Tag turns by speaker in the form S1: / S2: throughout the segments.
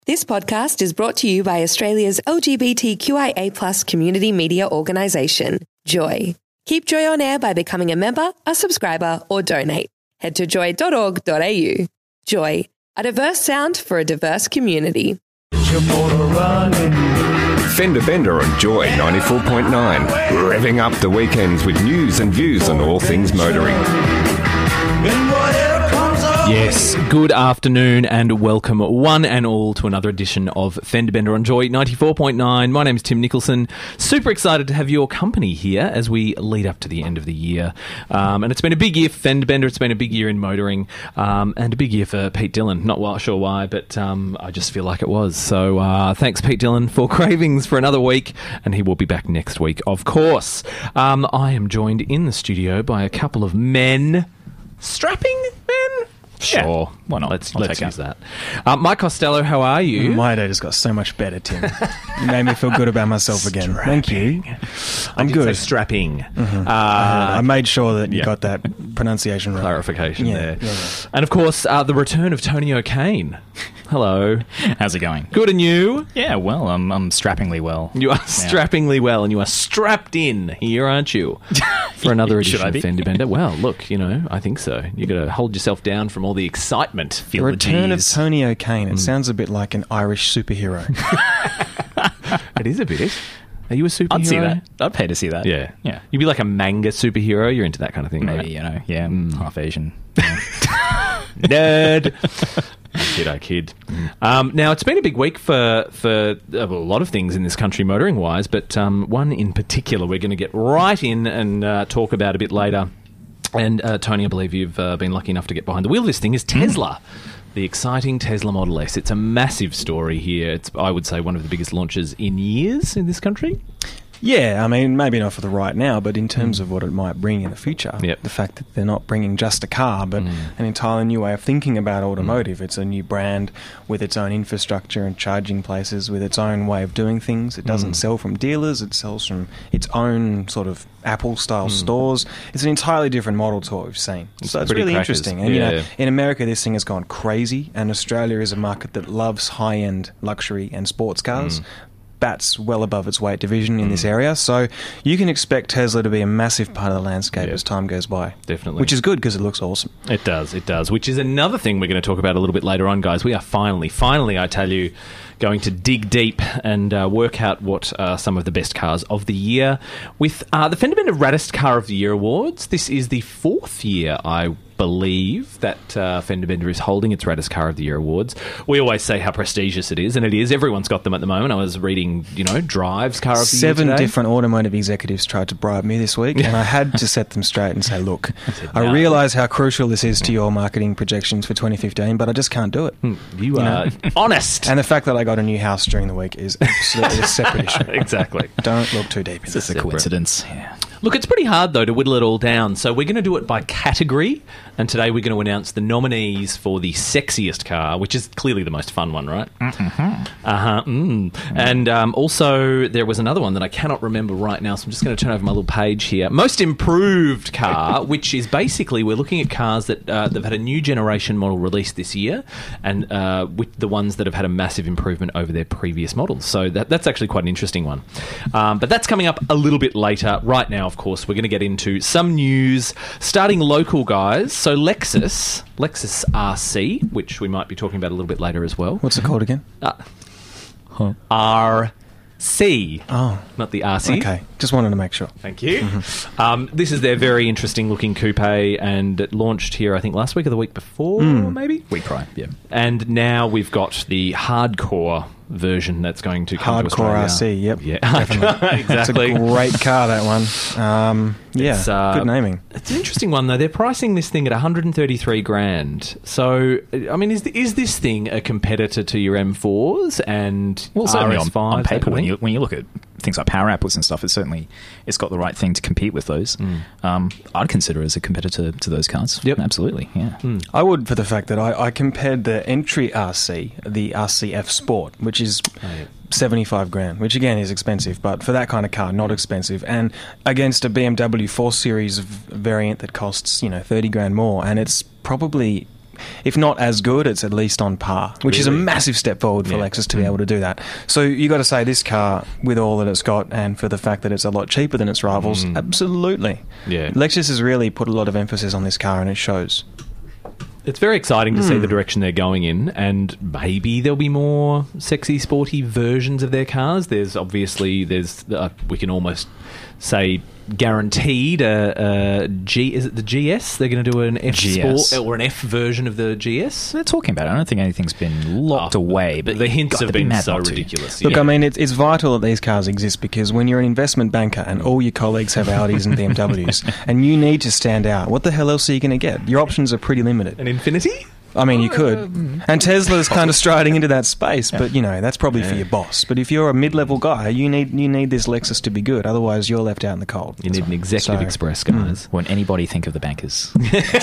S1: This podcast is brought to you by Australia's LGBTQIA+ community media organisation, Joy. Keep Joy on air by becoming a member, a subscriber, or donate. Head to joy.org.au. Joy, a diverse sound for a diverse community.
S2: Fender Bender on Joy 94.9, revving up the weekends with news and views on all things motoring.
S3: Yes, good afternoon and welcome one and all to another edition of Fender Bender on Joy 94.9. My name's Tim Nicholson. Super excited to have your company here as we lead up to the end of the year. And it's been a big year for Fender Bender. It's been a big year in motoring and a big year for Pete Dillon. Not sure why, but I just feel like it was. So thanks, Pete Dillon, for Cravings for another week. And he will be back next week, of course. I am joined in the studio by a couple of men. Strapping men? Sure, yeah. Why not? Let's use that. Mike Costello, how are you?
S4: My day just got so much better, Tim. You made me feel good about myself again. Thank you. I'm good.
S3: Say strapping.
S4: Mm-hmm. I made sure that you got that pronunciation right.
S3: Clarification there. Yeah. And of course, the return of Tony O'Kane. Hello.
S5: How's it going?
S3: Good, and you?
S5: Yeah, well, I'm strappingly well.
S3: You are strappingly well, and you are strapped in here, aren't you? For another edition of Fender Bender. Well, look, I think so. You've got to hold yourself down from all the excitement.
S4: Feel the return of Tony O'Kane. It sounds a bit like an Irish superhero.
S3: It is a bit. Are you a superhero?
S5: I'd see that. I'd pay to see that.
S3: Yeah. You'd be like a manga superhero. You're into that kind of thing,
S5: maybe,
S3: right?
S5: Half Asian.
S3: Nerd. I kid. Now, it's been a big week for a lot of things in this country motoring-wise, but one in particular we're going to get right in and talk about a bit later. And, Tony, I believe you've been lucky enough to get behind the wheel of this thing, is Tesla. The exciting Tesla Model S. It's a massive story here. It's, I would say, one of the biggest launches in years in this country.
S4: Yeah, I mean, maybe not for the right now, but in terms of what it might bring in the future, the fact that they're not bringing just a car, but an entirely new way of thinking about automotive. It's a new brand with its own infrastructure and charging places, with its own way of doing things. It doesn't sell from dealers, it sells from its own sort of Apple-style stores. It's an entirely different model to what we've seen. So it's really interesting. And, in America, this thing has gone crazy, and Australia is a market that loves high-end luxury and sports cars. Bats well above its weight division in this area, so you can expect Tesla to be a massive part of the landscape as time goes by.
S3: Definitely.
S4: Which is good because it looks awesome.
S3: It does, which is another thing we're going to talk about a little bit later on, guys. We are finally, I tell you, going to dig deep and work out what are some of the best cars of the year with the Fender Bender Raddest Car of the Year Awards. This is the fourth year, I believe, that Fender Bender is holding its Raddest Car of the Year Awards. We always say how prestigious it is, and it is. Everyone's got them at the moment. I was reading, Drive's Car of the Year
S4: Seven
S3: today.
S4: different automotive executives tried to bribe me this week, and I had to set them straight and say, look, I realise how crucial this is to your marketing projections for 2015, but I just can't do it.
S3: You are honest.
S4: And the fact that I got a new house during the week is absolutely a separate issue.
S3: Exactly.
S4: Don't look too deep into
S5: It's a coincidence. Yeah.
S3: Look, it's pretty hard, though, to whittle it all down. So we're going to do it by category. And today we're going to announce the nominees for the sexiest car, which is clearly the most fun one, right? And also there was another one that I cannot remember right now, so I'm just going to turn over my little page here. Most improved car, which is basically we're looking at cars that they've had a new generation model released this year, and with the ones that have had a massive improvement over their previous models. So that's actually quite an interesting one. But that's coming up a little bit later. Right now, of course, we're going to get into some news, starting local, guys. So Lexus RC, which we might be talking about a little bit later as well.
S4: What's it called again?
S3: RC.
S4: Oh.
S3: Not the RC.
S4: Okay, just wanted to make sure.
S3: Thank you. This is their very interesting looking coupe, and it launched here, I think, last week or the week before, maybe?
S5: Week prior, yeah.
S3: And now we've got the hardcore version that's going to come to
S4: Hardcore
S3: Australia.
S4: RC, yep.
S3: Yeah,
S4: definitely.
S3: exactly.
S4: It's a great car, that one. Good naming.
S3: It's an interesting one, though. They're pricing this thing at $133,000. So, I mean, is this thing a competitor to your M4s and
S5: certainly
S3: RS5s?
S5: on paper, when you look at things like power outputs and stuff, it's got the right thing to compete with those. I'd consider it as a competitor to those cars.
S3: Yep,
S5: absolutely. Yeah,
S4: I would, for the fact that I compared the entry RC, the RCF Sport, which is $75,000, which again is expensive, but for that kind of car, not expensive, and against a BMW 4 Series variant that costs $30,000 more, and it's probably if not as good, it's at least on par, which is a massive step forward for Lexus to be able to do that. So you got to say this car, with all that it's got, and for the fact that it's a lot cheaper than its rivals, absolutely. Yeah. Lexus has really put a lot of emphasis on this car, and it shows.
S3: It's very exciting to see the direction they're going in, and maybe there'll be more sexy, sporty versions of their cars. There's we can almost say guaranteed is it the GS? They're going to do an F Sport or an F version of the GS?
S5: They're talking about it. I don't think anything's been locked away, but
S3: the hints have been so ridiculous.
S4: Look, I mean, it's vital that these cars exist, because when you're an investment banker and all your colleagues have Audis and BMWs and you need to stand out, what the hell else are you going to get? Your options are pretty limited.
S3: An Infinity?
S4: I mean, you could. And Tesla's kind of striding into that space, but, that's probably for your boss. But if you're a mid-level guy, you need this Lexus to be good. Otherwise, you're left out in the cold.
S3: You need an Executive Express, guys.
S5: When anybody think of the bankers?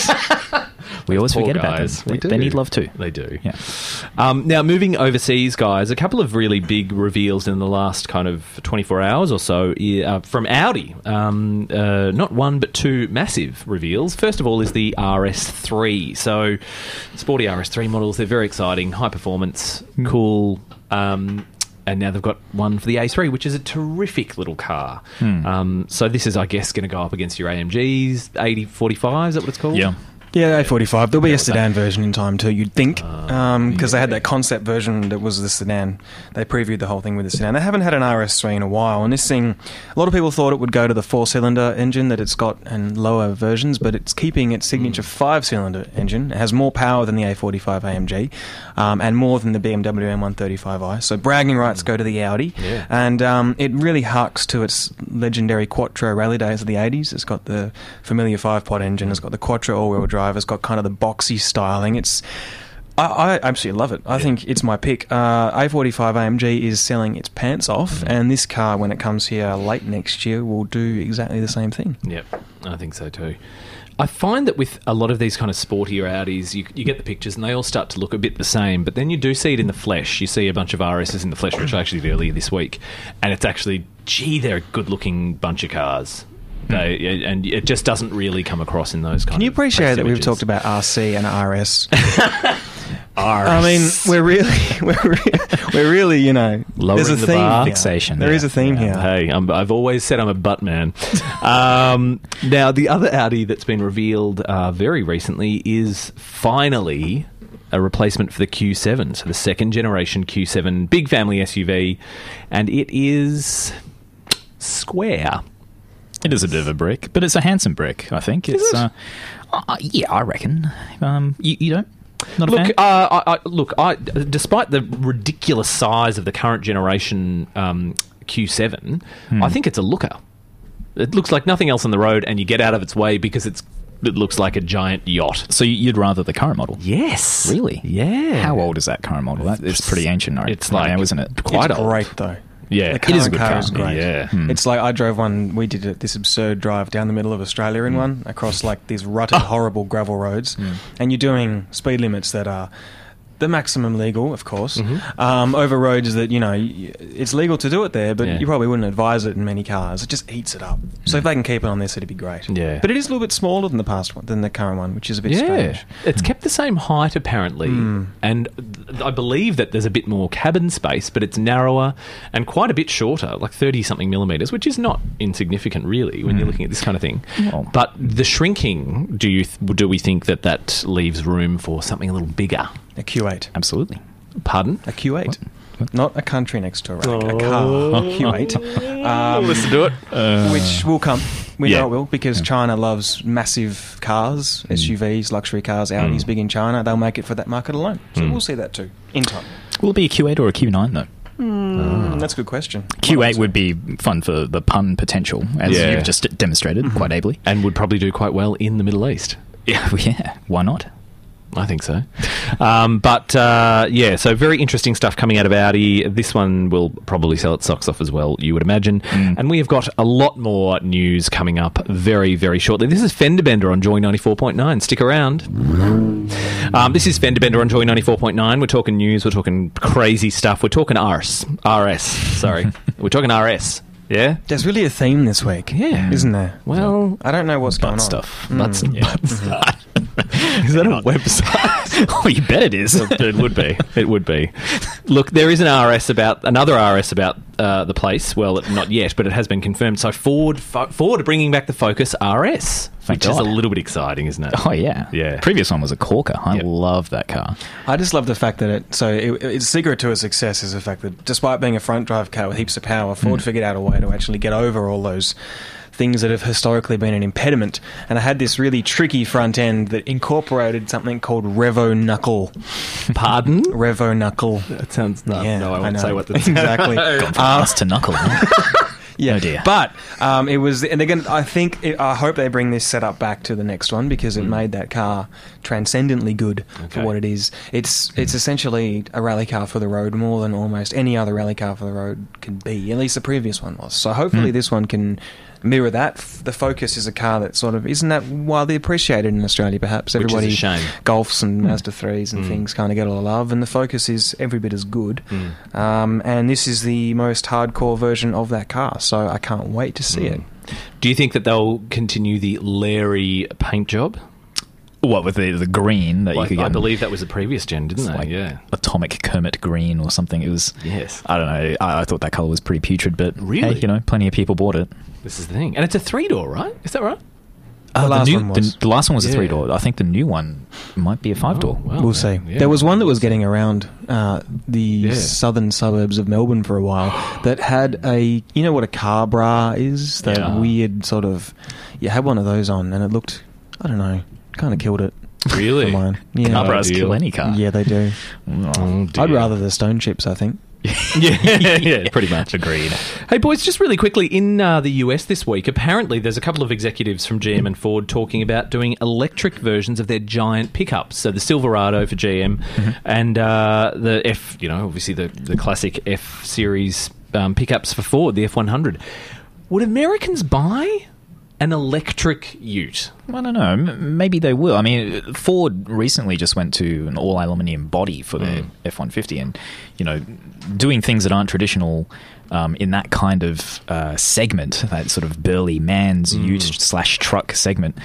S5: We always forget about them. They need love too.
S3: They do.
S5: Yeah.
S3: Now, moving overseas, guys, a couple of really big reveals in the last kind of 24 hours or so from Audi. Not one, but two massive reveals. First of all is the RS3. So, sporty RS3 models. They're very exciting, high performance, cool. And now they've got one for the A3, which is a terrific little car. So this is, I guess, going to go up against your AMGs, 8045, is that what it's called?
S4: Yeah. Yeah, A45. There'll be a sedan version in time too, you'd think, because they had that concept version that was the sedan. They previewed the whole thing with the sedan. They haven't had an RS3 in a while, and this thing, a lot of people thought it would go to the 4-cylinder engine that it's got and lower versions, but it's keeping its signature 5-cylinder engine. It has more power than the A45 AMG, and more than the BMW M135i. So bragging rights go to the Audi, and it really harks to its legendary Quattro rally days of the 80s. It's got the familiar 5-pod engine. It's got the Quattro all-wheel drive. It's got kind of the boxy styling. I absolutely love it. I think it's my pick. A45 AMG is selling its pants off, and this car, when it comes here late next year, will do exactly the same thing.
S3: Yep, I think so too. I find that with a lot of these kind of sportier Audis, you get the pictures and they all start to look a bit the same, but then you do see it in the flesh. You see a bunch of RSs in the flesh, which I actually did earlier this week, and it's actually, they're a good-looking bunch of cars. And it just doesn't really come across in those kind of.
S4: Can you appreciate that we've talked about RC and RS?
S3: I
S4: mean, we're really,
S3: lowering
S4: there's a
S3: the
S4: theme
S3: bar.
S5: Fixation.
S4: There is a theme here.
S3: Hey, I've always said I'm a butt man. Now, the other Audi that's been revealed very recently is finally a replacement for the Q7, so the second generation Q7, big family SUV, and it is square.
S5: It is a bit of a brick, but it's a handsome brick, I think. It's yeah, I reckon. You don't? Not a fan?
S3: Despite the ridiculous size of the current generation Q7, I think it's a looker. It looks like nothing else on the road, and you get out of its way because it looks like a giant yacht.
S5: So you'd rather the current model?
S3: Yes.
S5: Really?
S3: Yeah.
S5: How old is that current model? It's pretty ancient, right?
S3: It's like
S5: now, isn't it?
S3: Quite
S4: it's
S3: old.
S4: Great, though.
S3: Yeah,
S4: the
S5: it is a good car.
S4: Is great.
S3: Yeah.
S4: It's like I drove one. We did this absurd drive down the middle of Australia in one across like these rutted, horrible gravel roads, and you're doing speed limits that are the maximum legal, of course, over roads that, it's legal to do it there, but you probably wouldn't advise it in many cars. It just eats it up. So if they can keep it on this, it'd be great.
S3: Yeah.
S4: But it is a little bit smaller than the past one, than the current one, which is a bit strange.
S3: It's kept the same height, apparently, and I believe that there's a bit more cabin space, but it's narrower and quite a bit shorter, like 30-something millimetres, which is not insignificant, really, when you're looking at this kind of thing.
S5: Well,
S3: but the shrinking, do we think that leaves room for something a little bigger?
S4: A Q8.
S5: Absolutely.
S3: Pardon?
S4: A Q8. What? Not a country next to a rack. A car. Q8.
S3: Listen to it.
S4: Which will come. We know it will, because China loves massive cars, SUVs, luxury cars. Audi's big in China. They'll make it for that market alone. So we'll see that too, in time.
S5: Will it be a Q8 or a Q9, though?
S4: That's a good question.
S5: Q8 would be fun for the pun potential, as you've just demonstrated quite ably.
S3: And would probably do quite well in the Middle East.
S5: Yeah, why not?
S3: I think so. So very interesting stuff coming out of Audi. This one will probably sell its socks off as well, you would imagine. And we have got a lot more news coming up very, very shortly. This is Fender Bender on Joy 94.9. Stick around. This is Fender Bender on Joy 94.9. We're talking news. We're talking crazy stuff. We're talking RS. We're talking RS. Yeah?
S4: There's really a theme this week.
S3: Yeah.
S4: Isn't there?
S3: Well,
S4: I don't know what's going on.
S5: Stuff.
S3: Butt stuff. Is that a website?
S5: Oh, you bet it is.
S3: It would be. It would be. Look, there is another RS about the place. Well, not yet, but it has been confirmed. So Ford are bringing back the Focus RS, which is a little bit exciting, isn't it?
S5: Oh, yeah.
S3: Yeah.
S5: Previous one was a corker. I love that car.
S4: I just love the fact that its secret to its success is the fact that despite being a front drive car with heaps of power, Ford figured out a way to actually get over all those things that have historically been an impediment, and I had this really tricky front end that incorporated something called Revo Knuckle.
S3: Pardon?
S4: Revo Knuckle.
S3: That sounds no. I won't say what that's
S4: exactly.
S5: Gone from ass to knuckle.
S4: Yeah,
S5: oh dear.
S4: But it was, and they're going. I hope they bring this setup back to the next one because it made that car transcendently good for what it is. It's essentially a rally car for the road more than almost any other rally car for the road can be. At least the previous one was. So hopefully this one can mirror that. The Focus is a car that sort of isn't that widely appreciated in Australia. Perhaps everybody
S3: Which is a shame.
S4: Golfs and Mazda 3s and things kind of get all the love, and the Focus is every bit as good. And this is the most hardcore version of that car, so I can't wait to see it.
S3: Do you think that they'll continue the Larry paint job?
S5: What, with the green that you could get?
S3: I believe that was the previous gen, didn't they?
S5: Like Atomic Kermit green or something. It was.
S3: Yes.
S5: I don't know. I thought that colour was pretty putrid, but
S3: really,
S5: hey, plenty of people bought it.
S3: This is the thing, and it's a 3-door, right? Is that right?
S4: The
S5: last one was a 3-door. I think the new one might be a 5-door.
S3: Oh, well,
S4: we'll see.
S3: Yeah.
S4: There was one that was getting around the southern suburbs of Melbourne for a while that had you know what a car bra is? That weird sort of... You had one of those on and it looked, I don't know, kind of killed it.
S3: Really?
S4: Yeah.
S5: Car bras kill any car.
S4: Yeah, they do. I'd rather the stone chips, I think.
S3: yeah, pretty much.
S5: Agreed.
S3: Hey, boys, just really quickly, in the US this week, apparently there's a couple of executives from GM and Ford talking about doing electric versions of their giant pickups. So the Silverado for GM and the F, obviously the classic F-Series pickups for Ford, the F100. Would Americans buy an electric ute?
S5: I don't know. Maybe they will. I mean, Ford recently just went to an all-aluminium body for their F-150 and, doing things that aren't traditional in that kind of segment, that sort of burly man's ute/truck segment.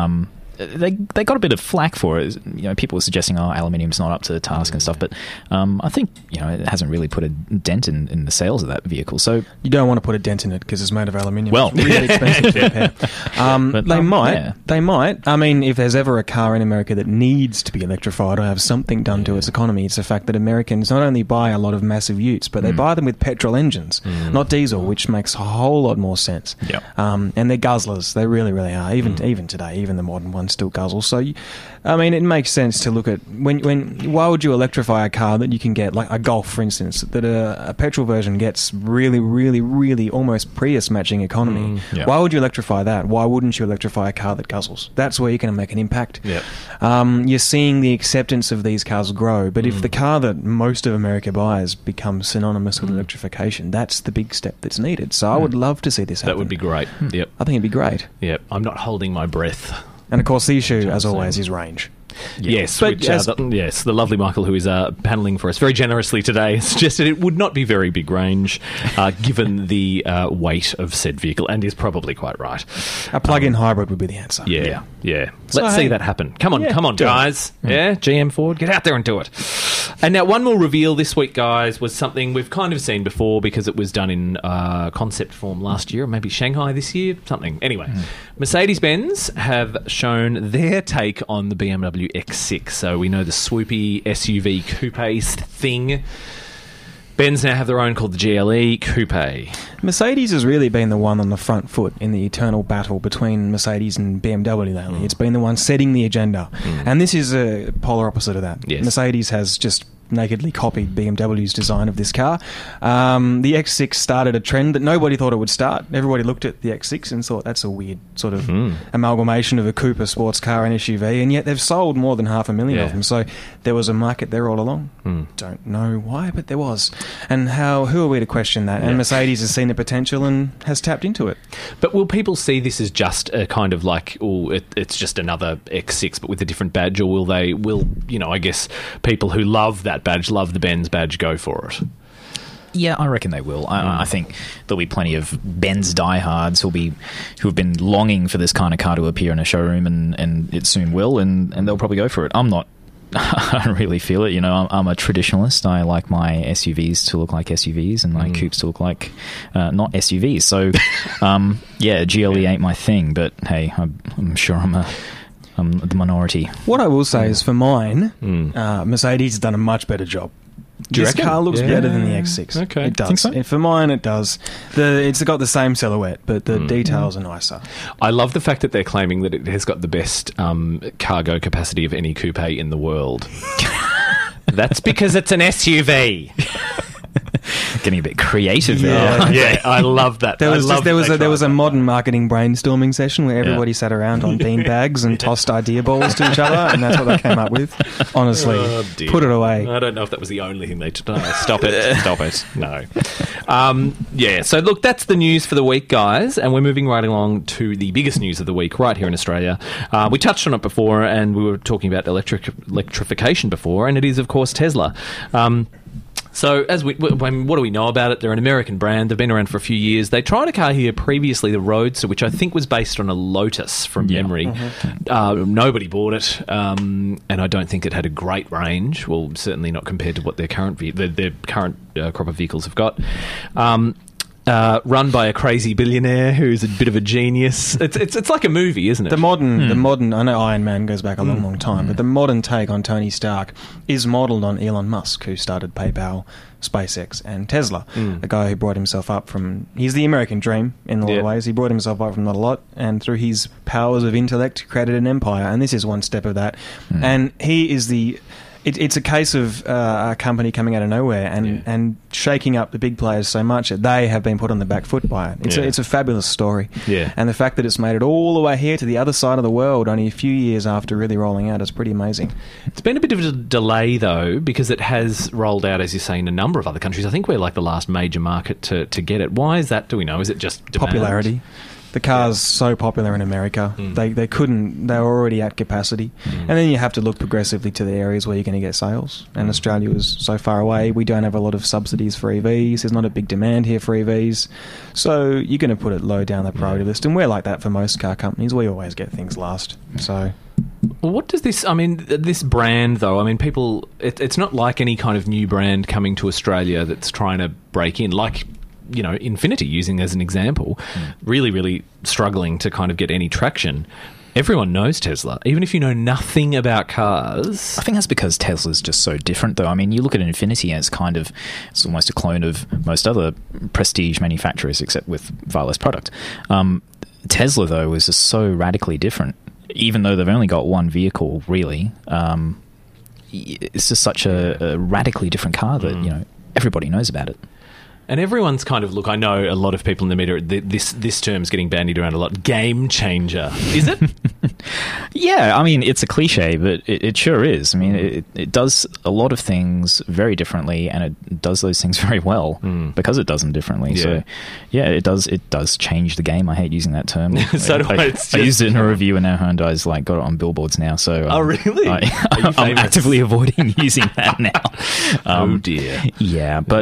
S5: They got a bit of flack for it. People were suggesting, aluminium's not up to the task and stuff. But I think it hasn't really put a dent in the sales of that vehicle. So
S4: you don't want to put a dent in it because it's made of aluminium.
S5: Well,
S4: it's really expensive to repair. But they might. Yeah. They might. I mean, if there's ever a car in America that needs to be electrified or have something done to its economy, it's the fact that Americans not only buy a lot of massive utes, but they buy them with petrol engines, not diesel, which makes a whole lot more sense.
S5: Yep.
S4: And they're guzzlers. They really, really are. Even today, even the modern ones still guzzle. So, I mean, it makes sense to look at why would you electrify a car that you can get, like a Golf, for instance, that a petrol version gets really, really, really almost Prius matching economy. Why would you electrify that? Why wouldn't you electrify a car that guzzles? That's where you're going to make an impact.
S3: Yep.
S4: You're seeing the acceptance of these cars grow, but if the car that most of America buys becomes synonymous with electrification, that's the big step that's needed. So I would love to see this happen.
S3: That would be great. Yep.
S4: I think it'd be great.
S3: Yep. I'm not holding my breath.
S4: And of course, the issue, as always, is range.
S3: Yes, but the lovely Michael, who is panelling for us very generously today, suggested it would not be very big range, given the weight of said vehicle, and is probably quite right.
S4: A plug-in hybrid would be the answer.
S3: Yeah. Let's see that happen. Come on, guys. Yeah, GM Ford, get out there and do it. And now, one more reveal this week, guys, was something we've kind of seen before because it was done in concept form last year, or maybe Shanghai this year, something. Anyway, Mercedes-Benz have shown their take on the BMW X6. So we know the swoopy SUV coupe thing. Benz now have their own called the GLE Coupe.
S4: Mercedes has really been the one on the front foot in the eternal battle between Mercedes and BMW lately. It's been the one setting the agenda. And this is a polar opposite of that.
S3: Yes.
S4: Mercedes has just nakedly copied BMW's design of this car. The X6 started a trend that nobody thought it would start. Everybody looked at the X6 and thought that's a weird sort of amalgamation of a coupe, a sports car and SUV, and yet they've sold more than 500,000 of them. So there was a market there all along. Don't know why, but there was. And who are we to question that? And Mercedes has seen the potential and has tapped into it.
S3: But will people see this as just a kind of like, it's just another X6 but with a different badge, or will I guess people who love that badge, love the Benz badge, go for it?
S5: Yeah, I reckon they will. I think there'll be plenty of Benz diehards who have been longing for this kind of car to appear in a showroom, and it soon will, and they'll probably go for it. I'm not. I don't really feel it. I'm a traditionalist. I like my SUVs to look like SUVs and my coupes to look like not SUVs. So, GLE ain't my thing. But hey, I'm sure I'm the minority.
S4: What I will say is, for mine, Mercedes has done a much better job. This car looks better than the X6.
S3: Okay.
S4: It does.
S3: Think so?
S4: For mine, it does. It's got the same silhouette, but the details are nicer.
S3: I love the fact that they're claiming that it has got the best cargo capacity of any coupe in the world. That's because it's an SUV.
S5: Getting a bit creative there.
S3: Yeah, I love that.
S4: There was a modern marketing brainstorming session where everybody sat around on bean bags and tossed idea balls to each other, and that's what they came up with. Honestly, put it away.
S3: I don't know if that was the only thing they did. Stop it. No. So look, that's the news for the week, guys, and we're moving right along to the biggest news of the week right here in Australia. We touched on it before, and we were talking about electrification before, and it is, of course, Tesla. So, what do we know about it? They're an American brand. They've been around for a few years. They tried a car here previously, the Roadster, which I think was based on a Lotus from memory. Nobody bought it, and I don't think it had a great range. Well, certainly not compared to what their current crop of vehicles have got. Run by a crazy billionaire who's a bit of a genius. It's like a movie, isn't it?
S4: The modern. I know Iron Man goes back a long time, but the modern take on Tony Stark is modelled on Elon Musk, who started PayPal, SpaceX, and Tesla. The guy who brought himself up from. He's the American dream in a lot of ways. He brought himself up from not a lot, and through his powers of intellect, created an empire. And this is one step of that. And he is the. It's a case of a company coming out of nowhere and shaking up the big players so much that they have been put on the back foot by it. It's a fabulous story.
S3: Yeah.
S4: And the fact that it's made it all the way here to the other side of the world only a few years after really rolling out is pretty amazing.
S3: It's been a bit of a delay, though, because it has rolled out, as you say, in a number of other countries. I think we're like the last major market to get it. Why is that, do we know? Is it just demand?
S4: Popularity. The car's so popular in America. They were already at capacity. And then you have to look progressively to the areas where you're going to get sales. And Australia is so far away. We don't have a lot of subsidies for EVs. There's not a big demand here for EVs. So you're going to put it low down the priority list. And we're like that for most car companies. We always get things last. So...
S3: Well, what does this... I mean, this brand, though, I mean, people... It's not like any kind of new brand coming to Australia that's trying to break in. Like... Infiniti, using as an example, really, really struggling to kind of get any traction. Everyone knows Tesla, even if you know nothing about cars.
S5: I think that's because Tesla's just so different, though. I mean, you look at Infiniti and it's almost a clone of most other prestige manufacturers, except with far less product. Tesla, though, is just so radically different. Even though they've only got one vehicle, really, it's just such a radically different car that everybody knows about it.
S3: And everyone's kind of, look, I know a lot of people in the media, this term's getting bandied around a lot. Game changer. Is it?
S5: Yeah, I mean, it's a cliche, but it sure is. I mean, it does a lot of things very differently, and it does those things very well because it does them differently.
S3: Yeah.
S5: So, yeah, it does change the game. I hate using that term.
S3: So do I.
S5: I used it in a review, and now Hyundai's got it on billboards now. So,
S3: oh, really?
S5: I'm actively avoiding using that now.
S3: Oh, dear.
S5: Yeah, but...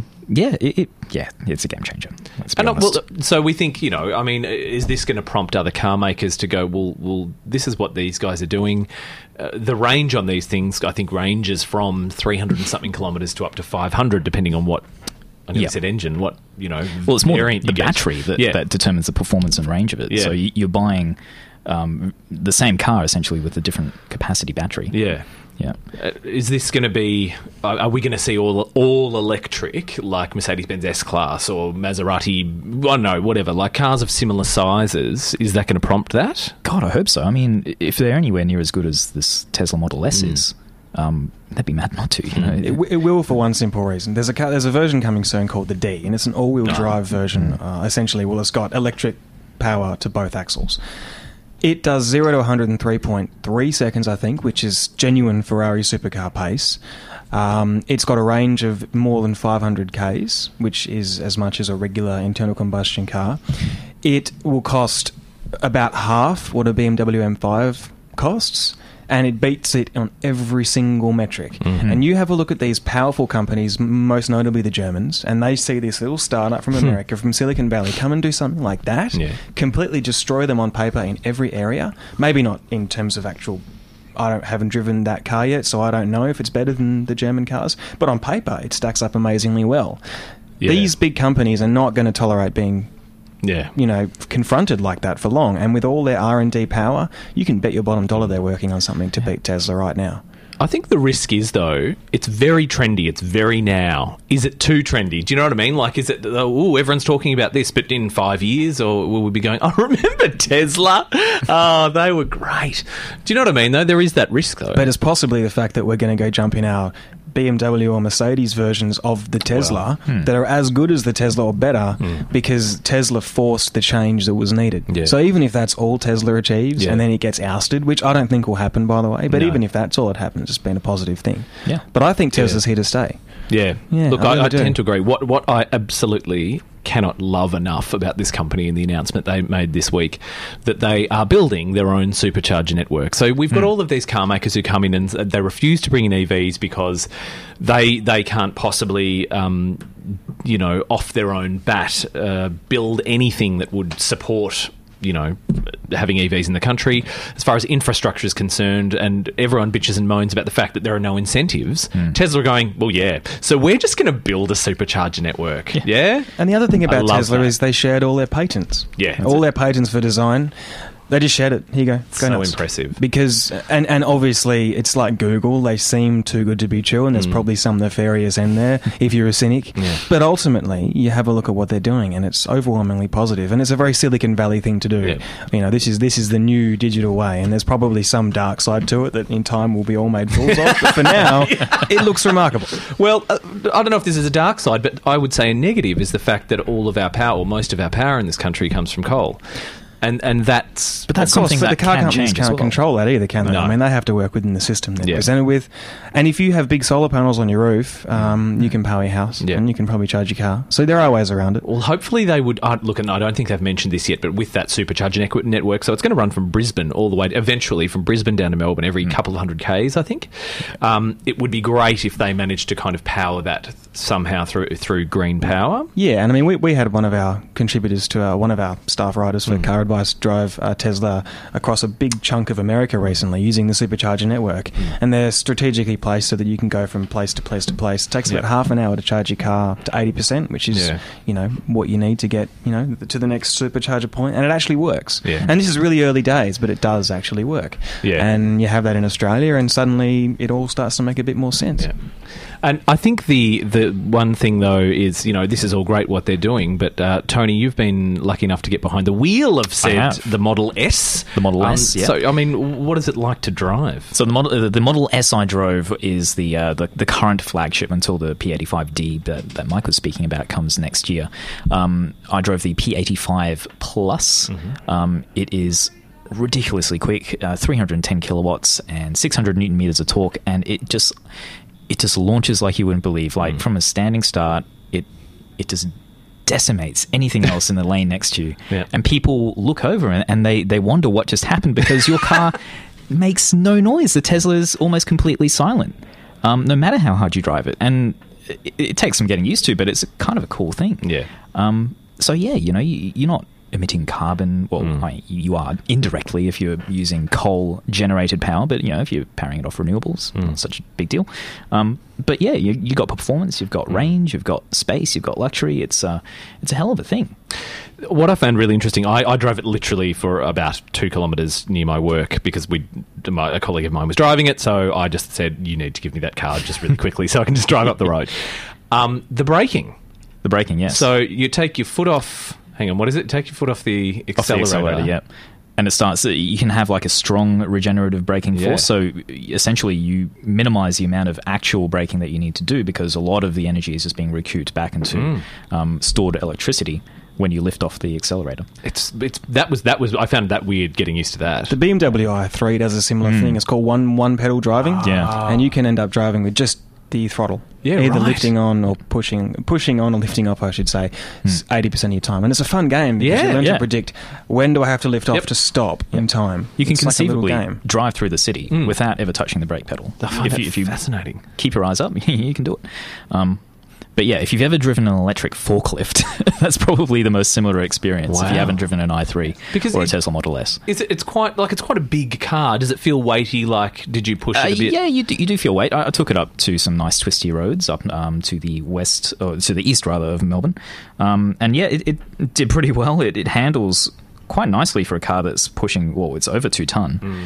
S5: it's a game changer. Let's be honest.
S3: So we think, I mean, is this going to prompt other car makers to go, well, this is what these guys are doing? The range on these things, I think, ranges from 300 and something kilometres to up to 500, depending on what, I think you said engine, what,
S5: Well, it's more the battery that determines the performance and range of it. Yeah. So you're buying the same car, essentially, with a different capacity battery.
S3: Yeah.
S5: Yeah.
S3: Is this going to be... Are we going to see all electric, like Mercedes-Benz S-Class or Maserati, I don't know, whatever, like cars of similar sizes? Is that going to prompt that?
S5: God, I hope so. I mean, if they're anywhere near as good as this Tesla Model S is, that'd be mad not to.
S4: It will for one simple reason. There's a version coming soon called the D, and it's an all-wheel drive version. Essentially, it's got electric power to both axles. It does 0 to 103.3 seconds, I think, which is genuine Ferrari supercar pace. It's got a range of more than 500 Ks, which is as much as a regular internal combustion car. It will cost about half what a BMW M5 costs. and it beats it on every single metric. And you have a look at these powerful companies, most notably the Germans, and they see this little startup from America, from Silicon Valley, come and do something like that, completely destroy them on paper in every area. Maybe not in terms of actual... haven't driven that car yet, so I don't know if it's better than the German cars. But on paper, it stacks up amazingly well. Yeah. These big companies are not going to tolerate being, confronted like that for long. And with all their R&D power, you can bet your bottom dollar they're working on something to beat Tesla right now.
S3: I think the risk is, though, it's very trendy. It's very now. Is it too trendy? Do you know what I mean? Like, is it, everyone's talking about this, but in 5 years, or will we be going, remember Tesla? Oh, they were great. Do you know what I mean, though? There is that risk, though.
S4: But it's possibly the fact that we're going to go jump in our BMW or Mercedes versions of the Tesla that are as good as the Tesla or better because Tesla forced the change that was needed. Yeah. So even if that's all Tesla achieves and then it gets ousted, which I don't think will happen, by the way, but even if that's all that happens, it's been a positive thing. Yeah. But I think Tesla's here to stay.
S3: Yeah. Look, I tend to agree. What I absolutely cannot love enough about this company and the announcement they made this week, that they are building their own supercharger network. So we've got all of these car makers who come in and they refuse to bring in EVs because they can't possibly, off their own bat, build anything that would support having EVs in the country. As far as infrastructure is concerned, and everyone bitches and moans about the fact that there are no incentives, Tesla are going, so we're just going to build a supercharger network. Yeah?
S4: And the other thing about Tesla is they shared all their patents.
S3: Yeah.
S4: All their patents for design. They just shared it. Here you go.
S3: So impressive.
S4: Because, and obviously, it's like Google. They seem too good to be true, and there's probably some nefarious in there if you're a cynic. Yeah. But ultimately, you have a look at what they're doing, and it's overwhelmingly positive. And it's a very Silicon Valley thing to do. Yeah. This is the new digital way, and there's probably some dark side to it that in time will be all made fools of. But for now, it looks remarkable.
S3: Well, I don't know if this is a dark side, but I would say a negative is the fact that all of our power, or most of our power in this country, comes from coal. And that's...
S5: But that's something that
S4: the car
S5: can
S4: companies
S5: change
S4: can't control that either, can they? No. I mean, they have to work within the system they're presented with. And if you have big solar panels on your roof, you can power your house and you can probably charge your car. So there are ways around it.
S3: Well, hopefully they would... look, and I don't think they've mentioned this yet, but with that supercharger network, so it's going to run from Brisbane all the way, eventually from Brisbane down to Melbourne, every couple of hundred Ks, I think. It would be great if they managed to kind of power that somehow through green power.
S4: Yeah, and I mean, we had one of our contributors to one of our staff writers for Car Advice drive Tesla across a big chunk of America recently using the supercharger network, and they're strategically placed so that you can go from place to place to place. It takes about half an hour to charge your car to 80%, which is what you need to get to the next supercharger point, and it actually works. Yeah. And this is really early days, but it does actually work. Yeah. And you have that in Australia, and suddenly it all starts to make a bit more sense. Yeah.
S3: And I think the one thing, though, is, this is all great what they're doing, but Tony, you've been lucky enough to get behind the wheel of the Model S.
S5: The Model S, yeah.
S3: So, I mean, what is it like to drive?
S5: So the Model S I drove is the current flagship until the P85D that Mike was speaking about comes next year. I drove the P85 Plus. It is ridiculously quick, 310 kilowatts and 600 newton meters of torque, and it just launches like you wouldn't believe. Like from a standing start, it just decimates anything else in the lane next to you. Yeah. And people look over and they wonder what just happened because your car makes no noise. The Tesla is almost completely silent, no matter how hard you drive it. And it takes some getting used to, but it's kind of a cool thing. Yeah. So yeah, you're not emitting carbon. Well, you are indirectly if you're using coal-generated power, but if you're powering it off renewables, not such a big deal. But yeah, you got performance, you've got range, you've got space, you've got luxury. It's a hell of a thing.
S3: What I found really interesting, I drove it literally for about 2 kilometres near my work because a colleague of mine was driving it, so I just said, you need to give me that card just really quickly so I can just drive up the road. The braking.
S5: The braking, yes.
S3: So you take your foot off... Hang on, what is it? Take your foot off the accelerator.
S5: Yeah. And it starts, you can have like a strong regenerative braking force. So essentially you minimize the amount of actual braking that you need to do because a lot of the energy is just being recouped back into stored electricity when you lift off the accelerator.
S3: That was I found that weird getting used to that.
S4: The BMW i3 does a similar thing. It's called one pedal driving.
S5: Yeah.
S4: And you can end up driving with just the throttle.
S3: Yeah,
S4: either
S3: right.
S4: lifting on or pushing on or lifting off, I should say, 80% of your time. And it's a fun game because you learn to predict when do I have to lift off to stop in time.
S5: You can
S4: it's
S5: conceivably
S4: like a little game.
S5: drive through the city without ever touching the brake pedal.
S3: I find
S5: if you
S3: fascinating.
S5: Keep your eyes up, you can do it. But yeah, if you've ever driven an electric forklift, that's probably the most similar experience.
S3: Wow.
S5: If you haven't driven an i3 or a Tesla Model S.
S3: It's quite a big car. Does it feel weighty? Like, did you push it a bit?
S5: Yeah, you do feel weight. I took it up to some nice twisty roads up to the east rather of Melbourne, and yeah, it did pretty well. It handles quite nicely for a car that's pushing. Well, it's over 2 ton.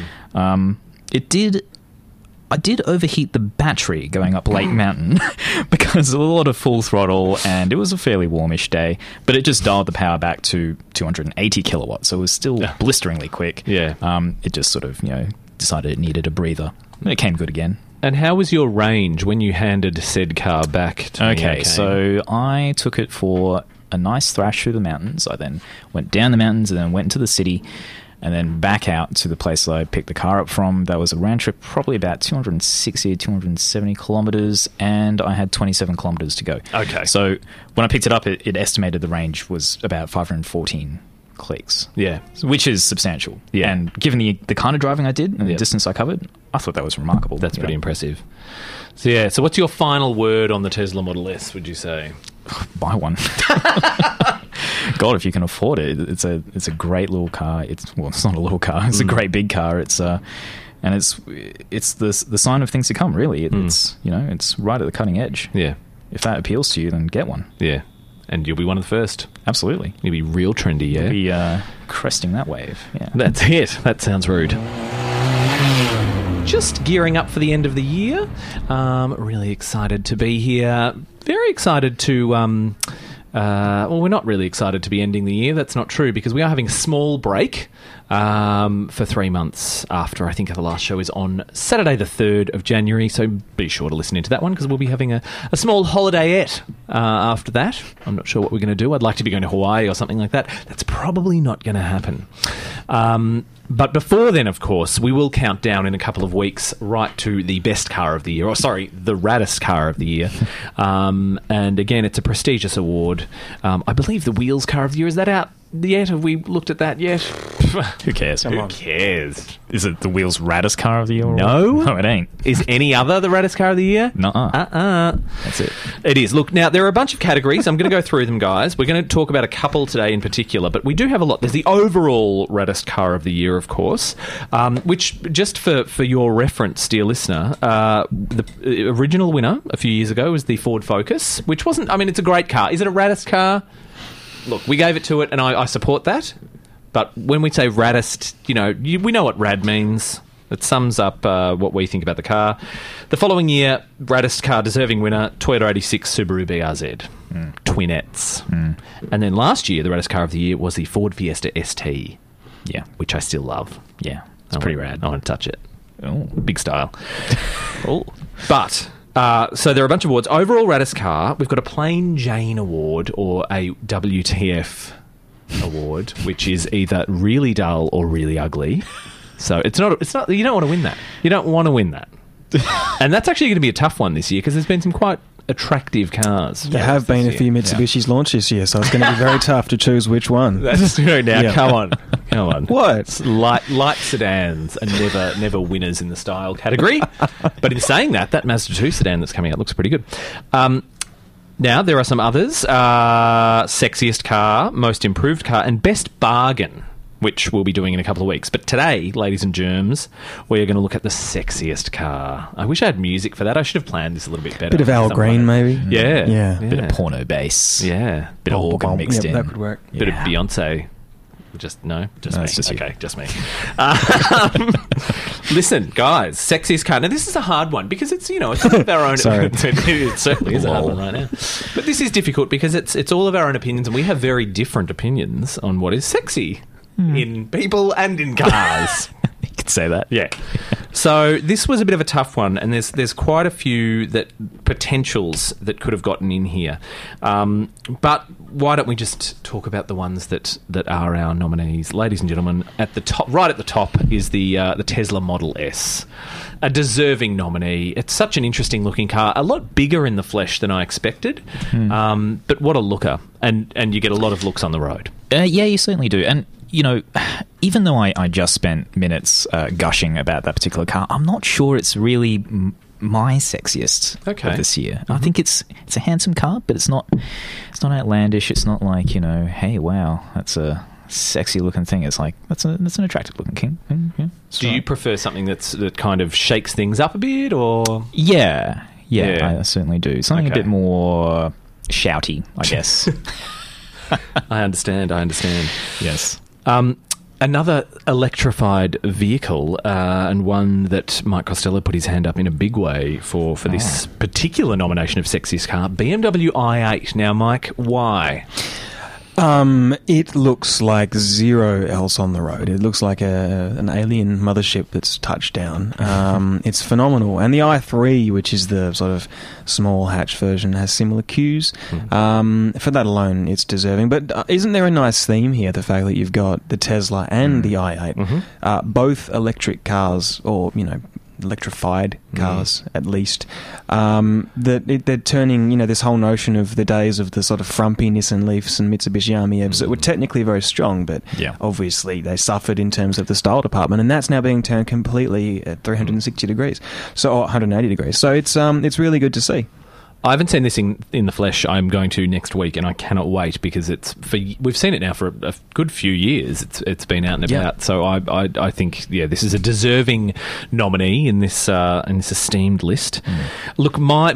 S5: I did overheat the battery going up Lake Mountain because a lot of full throttle and it was a fairly warmish day, but it just dialed the power back to 280 kilowatts, so it was still blisteringly quick.
S3: Yeah.
S5: It just sort of, decided it needed a breather. And it came good again.
S3: And how was your range when you handed said car back to me?
S5: Okay, so I took it for a nice thrash through the mountains. I then went down the mountains and then went into the city and then back out to the place that I picked the car up from. That was a round trip, probably about 260, 270 kilometres, and I had 27 kilometres to go.
S3: Okay.
S5: So when I picked it up, it estimated the range was about 514 clicks.
S3: Yeah.
S5: Which is substantial.
S3: Yeah.
S5: And given the kind of driving I did and the distance I covered, I thought that was remarkable.
S3: That's pretty impressive. So what's your final word on the Tesla Model S, would you say?
S5: Buy one. God, if you can afford it, it's a great little car. It's not a little car. It's a great big car. It's the sign of things to come. Really, it's right at the cutting edge.
S3: Yeah.
S5: If that appeals to you, then get one.
S3: Yeah. And you'll be one of the first.
S5: Absolutely.
S3: You'll be real trendy. Yeah.
S5: You'll be cresting that wave. Yeah.
S3: That's it. That sounds rude. Just gearing up for the end of the year. Really excited to be here. Very excited to... well, we're not really excited to be ending the year. That's not true, because we are having a small break for 3 months after, I think, the last show is on Saturday the 3rd of January, so be sure to listen into that one, because we'll be having a small holidayette after that. I'm not sure what we're going to do. I'd like to be going to Hawaii or something like that. That's probably not going to happen. But before then, of course, we will count down in a couple of weeks right to the best car of the year, the raddest car of the year. And again, it's a prestigious award. I believe the Wheels car of the year, is that out yet? Have we looked at that yet?
S5: Who cares?
S3: Who cares?
S5: Is it the Wheels raddest car of the year?
S3: No,
S5: it ain't.
S3: Is any other the raddest car of the year?
S5: Nuh-uh. That's it.
S3: It is. Look, now, there are a bunch of categories. I'm going to go through them, guys. We're going to talk about a couple today in particular, but we do have a lot. There's the overall raddest car of the year, of course, which, just for your reference, dear listener, the original winner a few years ago was the Ford Focus, which wasn't... I mean, it's a great car. Is it a raddest car? Look, we gave it to it, and I support that. But when we say raddest, we know what rad means. It sums up what we think about the car. The following year, raddest car, deserving winner, Toyota 86 Subaru BRZ. Twinettes. And then last year, the raddest car of the year was the Ford Fiesta ST.
S5: Yeah.
S3: Which I still love.
S5: Yeah. It's pretty rad.
S3: I want to touch it.
S5: Oh.
S3: Big style. But... so there are a bunch of awards. Overall raddest car, we've got a Plain Jane Award or a WTF Award, which is either really dull or really ugly. So it's not. You don't want to win that. You don't want to win that. And that's actually going to be a tough one this year, because there's been some quite attractive cars.
S4: There have been a few Mitsubishis launched this year, so it's going to be very tough to choose which one.
S3: That's true. Now, come on.
S4: What?
S3: Light sedans are never winners in the style category. But in saying that Mazda 2 sedan that's coming out looks pretty good. Now, there are some others. Sexiest car, most improved car, and best bargain, which we'll be doing in a couple of weeks. But today, ladies and germs, we're going to look at the sexiest car. I wish I had music for that. I should have planned this a little bit better.
S4: Bit of Al Green, maybe?
S3: Yeah.
S5: Bit of porno bass.
S3: Yeah.
S5: Bit of organ mixed in.
S4: That could work.
S3: Bit of Beyonce. Just me.
S5: It's just
S3: okay, just me. Listen, guys, sexiest car. Now, this is a hard one because it's it's all of our own. It certainly is a hard one right now. But this is difficult because it's all of our own opinions, and we have very different opinions on what is sexy in people and in cars.
S5: You could say that.
S3: Yeah. So this was a bit of a tough one, and there's quite a few potentials that could have gotten in here. But why don't we just talk about the ones that are our nominees, ladies and gentlemen? At the top, right at the top, is the Tesla Model S, a deserving nominee. It's such an interesting looking car, a lot bigger in the flesh than I expected. But what a looker, and you get a lot of looks on the road.
S5: Yeah, you certainly do, and. You know, even though I just spent minutes gushing about that particular car, I'm not sure it's really my sexiest of this year. Mm-hmm. I think it's a handsome car, but it's not outlandish. It's not like, you know, hey, wow, that's a sexy looking thing. It's like that's an attractive looking king. Yeah,
S3: do you prefer something that kind of shakes things up a bit, or
S5: yeah, I certainly do. Something a bit more shouty, I guess.
S3: I understand.
S5: Yes.
S3: Another electrified vehicle, and one that Mike Costello put his hand up in a big way for this particular nomination of sexiest car, BMW i8. Now, Mike, why?
S4: It looks like zero else on the road. It looks like an alien mothership that's touched down. It's phenomenal. And the i3, which is the sort of small hatch version, has similar cues. For that alone, it's deserving. But isn't there a nice theme here, the fact that you've got the Tesla and the i8, both electric cars, or, electrified cars at least, they're turning this whole notion of the days of the sort of frumpy Nissan Leafs and Mitsubishi AMIEVs that were technically very strong, but obviously they suffered in terms of the style department, and that's now being turned completely at 360 degrees, or 180 degrees. So it's really good to see.
S3: I haven't seen this in the flesh. I'm going to next week, and I cannot wait because we've seen it now for a good few years. It's been out and about. So I think this is a deserving nominee in this esteemed list. Look, my